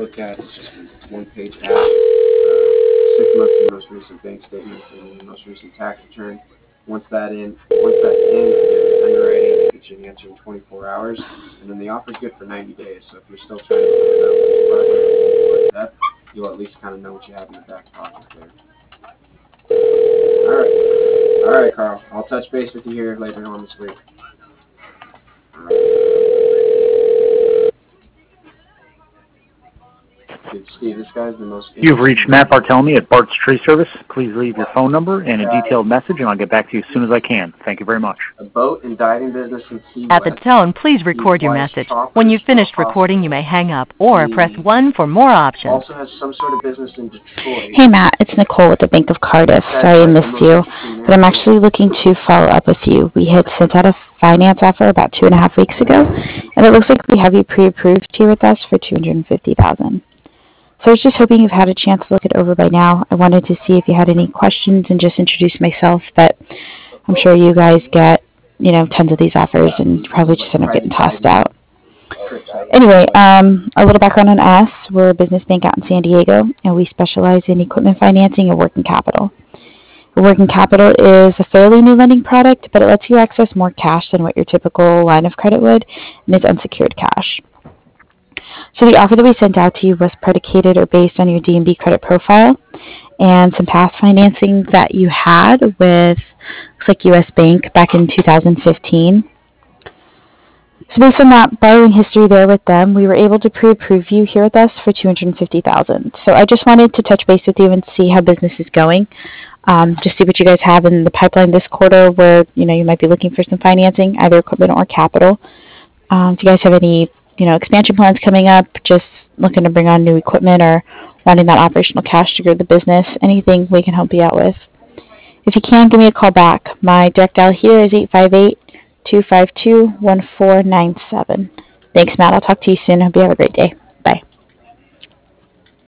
look at is just a one-page app, 6 months of your most recent bank statement and your most recent tax return. Once that's in, you get underwriting, get you an answer in 24 hours, and then the offer's good for 90 days. So if you're still trying to figure out which project or anything like that, you'll at least kind of know what you have in your back pocket there. All right, Carl. I'll touch base with you here later on this week. All right. Dude, Steve, this guy's the most. You've reached Matt Barthelemy at Bart's Tree Service. Please leave your phone number and a detailed message, and I'll get back to you as soon as I can. Thank you very much. A boat and diving business in Key At the West. tone, please record your message. When you've finished recording, you may hang up or press 1 for more options. Also has some sort of business in Detroit. Hey Matt, it's Nicole with the Bank of Cardiff. Sorry I missed you, but I'm actually looking to follow up with you. We had sent out a finance offer about 2.5 weeks ago, and it looks like we have you pre-approved here with us for $250,000. So I was just hoping you've had a chance to look it over by now. I wanted to see if you had any questions and just introduce myself, but I'm sure you guys get, tons of these offers and probably just end up getting tossed out. Anyway, a little background on us. We're a business bank out in San Diego, and we specialize in equipment financing and working capital. Working capital is a fairly new lending product, but it lets you access more cash than what your typical line of credit would, and it's unsecured cash. So the offer that we sent out to you was predicated or based on your D&B credit profile and some past financing that you had with, looks like U.S. Bank back in 2015. So based on that borrowing history there with them, we were able to pre-approve you here with us for $250,000. So I just wanted to touch base with you and see how business is going. Just see what you guys have in the pipeline this quarter where, you might be looking for some financing, either equipment or capital. Do you guys have any expansion plans coming up, just looking to bring on new equipment or wanting that operational cash to grow the business, anything we can help you out with. If you can, give me a call back. My direct dial here is 858-252-1497. Thanks, Matt. I'll talk to you soon. Hope you have a great day.